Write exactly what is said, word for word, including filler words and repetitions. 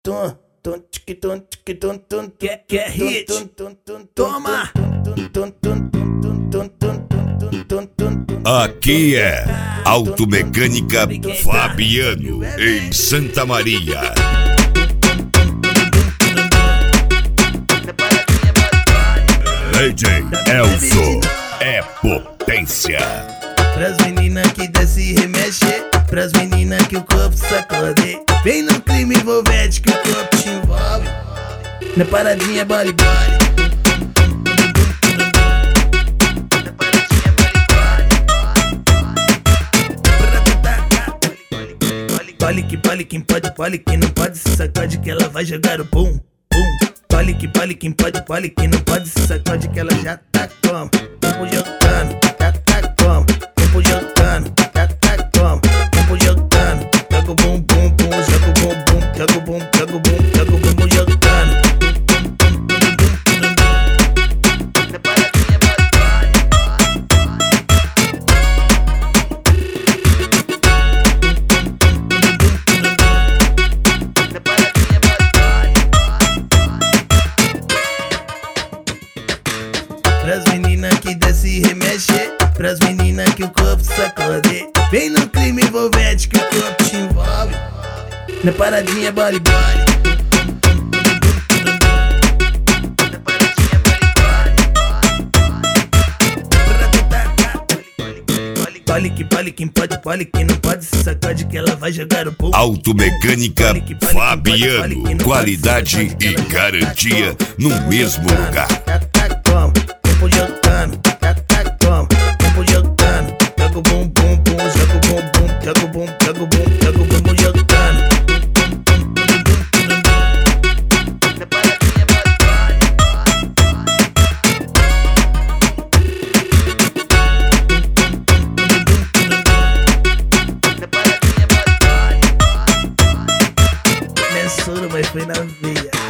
tum, tum, tic, tum, tic, tum, tum, Quer, quer hit? Toma! Aqui é Automecânica Fabiano, em Santa Maria. D J Elson é potência. Pras meninas que desce e remexe, pras meninas que o corpo sacode. Vem no clima envolvente que o corpo te envolve. Na paradinha bole bole. Pole que pole, quem pode, pole, quem não pode se sacode que ela vai jogar o pum, pum. Pole que pole, quem pode, pole, quem não pode se sacode que ela já tá como. Tempo jogando, já tá como. Tempo jogando, já tá como. Tempo jogando, joga o bum bum bum, joga o bum bum, joga o bum, joga o bum, joga o bum jogando. Pras meninas que desce e remexe, pras meninas que o corpo sacode. Vem no clima envolvente que o corpo te envolve. Na paradinha bole bole. Pole que pole, quem pode, pole, quem não pode se sacode que ela vai jogar o pum. Automecânica Fabiano, qualidade e garantia no mesmo lugar. Já tá como, tempo jogando, já tá como, tempo jogando, joga o bum bum bum, joga o bum bum, joga o bum, joga o bum, joga o bum jogando. Mensura, mas foi na veia.